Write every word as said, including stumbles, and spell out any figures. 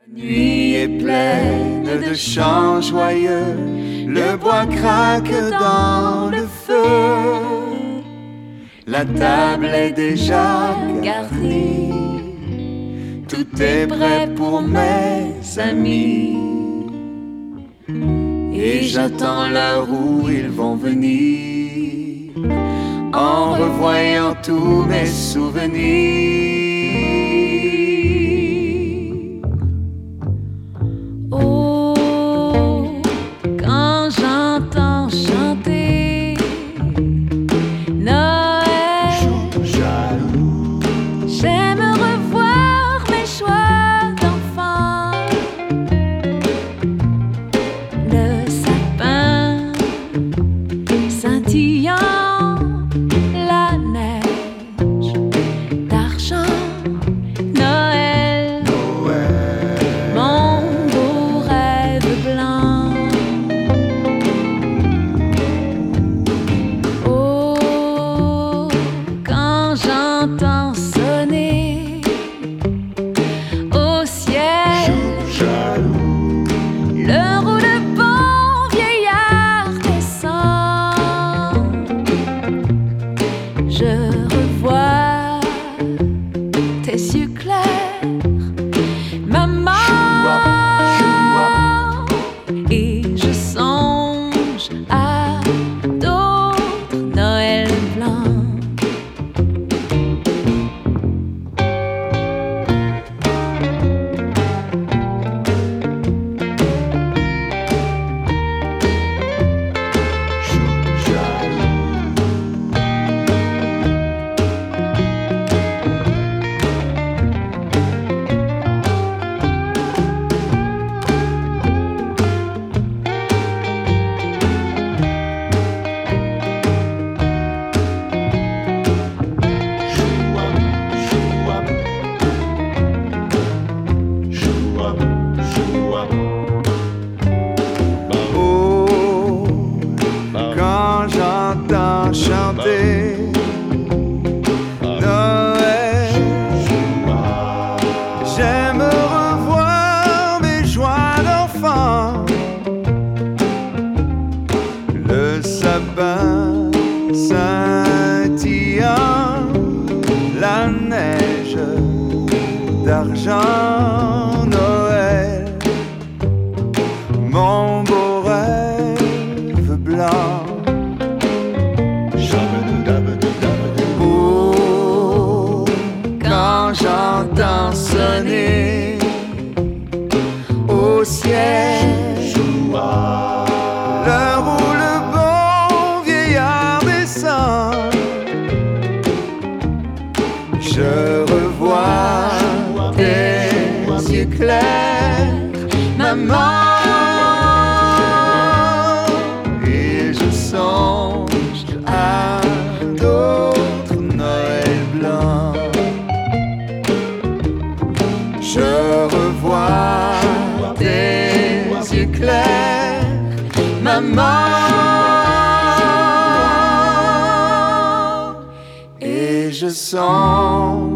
La nuit est pleine de chants joyeux, le bois craque dans le feu. La table est déjà garnie, tout est prêt pour mes amis. Et j'attends l'heure où ils vont venir, en revoyant tous mes souvenirs. J'entends sonner au ciel l'heure où le bon vieillard descend. Je revois tes yeux clairs, maman, et je songe à d'autres Noëls blancs. Chanter Noël, j'aime revoir mes joies d'enfant, le sapin scintillant, la neige d'argent, Noël, mon beau rêve blanc. Oh, quand j'entends sonner au ciel l'heure où le bon vieillard descend, je revois tes yeux clairs, maman. Je revois tes yeux clairs, maman, et je sens